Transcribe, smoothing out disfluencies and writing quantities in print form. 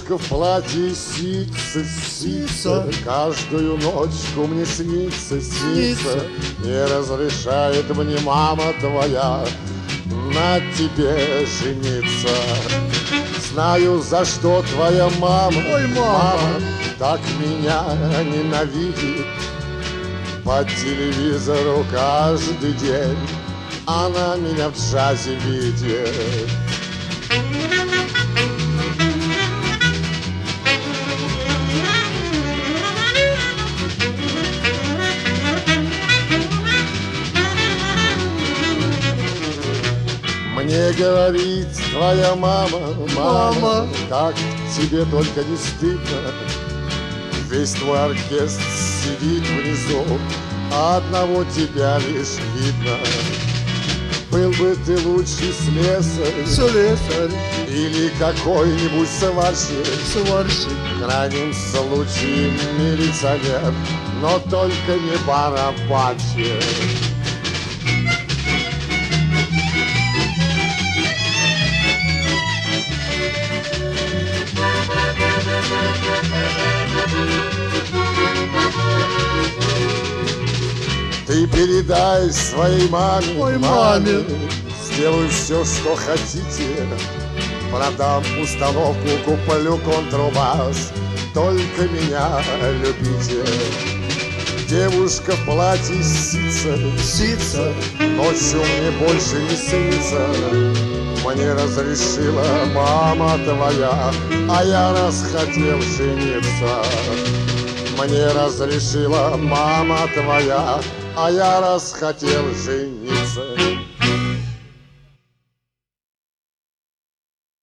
Девушка в платье сица, каждую ночку мне снится. Не разрешает мне мама твоя на тебе жениться. Знаю, за что твоя мама, ой, мама, так меня ненавидит. По телевизору каждый день она меня в джазе видит. Мне говорит твоя мама, как тебе только не стыдно. Весь твой оркестр сидит внизу, а одного тебя лишь видно. Был бы ты лучший слесарь или какой-нибудь сварщик, в крайнем случае милиционер, но только не барабанщик. Ты передай своей маме, ой, маме, сделаю все, что хотите. Продам установку, куплю контрабас, только меня любите. Девушка в платье сица, ночью мне больше не снится. Мне разрешила мама твоя, а я расхотел жениться. Мне разрешила мама твоя, а я расхотел жениться.